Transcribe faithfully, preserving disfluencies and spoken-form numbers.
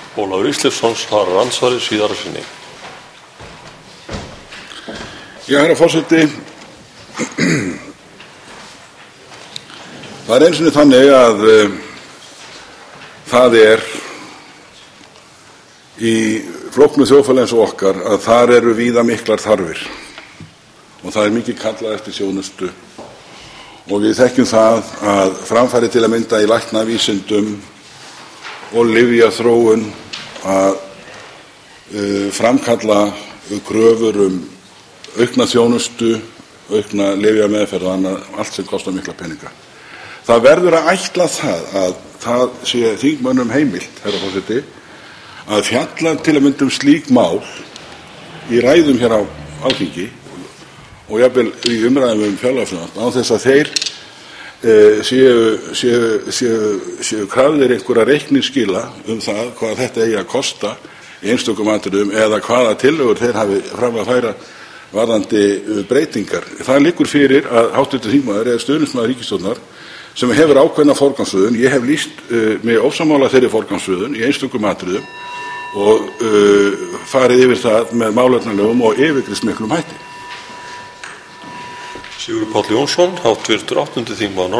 Ólafur Ísleifsson svarar andsvari síðar að sinni. Já, herra forseti, það er einu sinni þannig að uh, það er í flóknu þjóðfélagi eins og okkar að þar eru víða miklar þarfir og það er mikið kallað eftir þjónustu og við þekkjum það að framfæri til að mynda í læknavísindum og lyfjaþróun að uh, framkalla kröfur um aukna þjónustu, aukna lyfjameðferð og annað, allt sem kostar mikla peninga. Það verður að ætla það að það sé þingmönnum heimilt, herra forseti, að fjalla til að mynda um slík mál í ræðum hér á Alþingi og jafnvel í umræðum um fjárlagafrumvarp án þess að þeir e, séu, séu, séu, séu krafðir einhverja reikningsskila um það hvað þetta eigi að kosta í einstökum atriðum eða hvaða tillögur þeir hafi fram að færa varðandi breytingar. Það liggur fyrir að háttvirtur þingmaður eða stuðningsmaður ríkisstjórnar sem hefur ákveðna forgangsröðun. Ég hef lýst uh, með ósammála þeirri forgangsröðun í einstökum atriðum og uh, farið yfir það með málefnalegum og yfirgripsmiklum hætti. Sigurður Páll Jónsson, háttvirtur áttundi þingmaður